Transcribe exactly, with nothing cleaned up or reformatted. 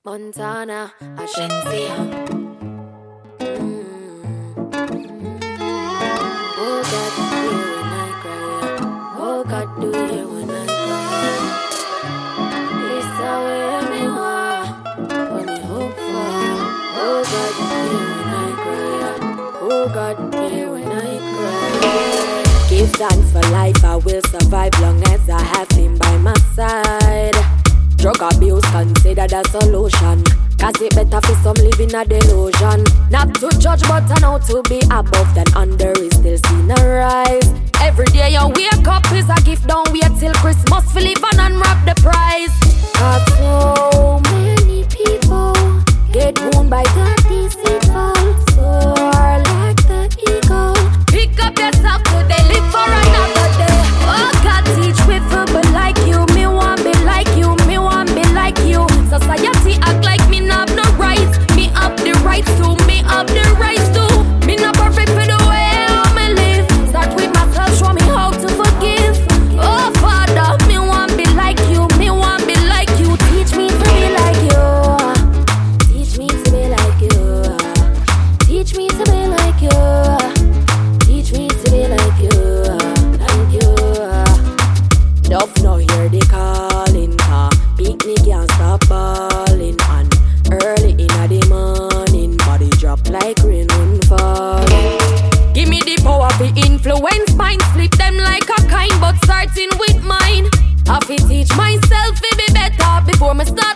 Montana, Ashanti. Oh God, do you when I cry? Oh God, do you when I cry? It's the way me want, what me hope for. Oh God, do you when I cry? Oh God, do you when I cry? Give thanks for life, I will survive long as I have him by my side. Drug abuse considered a solution, cause it better for some living a delusion. Not to judge but I know to be above than under is still seen a rise. Every day you wake up is a gift, don't wait till Christmas for live and unwrap the prize. Cause so many people get wounded by the deceitful, soar like the eagle. Pick up yourself today, live for another day. Oh God, teach me to be like you, me want be like you, me want be like you. Society act like me not have no rights, me have the rights to, me have the rights to. Me not perfect for the way how me live. Start with myself, show me how to forgive. Oh Father, me want be like you, me want be like you. Teach me to be like you, teach me to be like you, teach me to be like you, teach me to be like you, like you. Love no hear the calling, car picnic can't stop balling. And early in the morning, body drop like rain when falling. Give me the power to influence minds, flip them like a kind, but starting with mine. I fi teach myself to be better before me start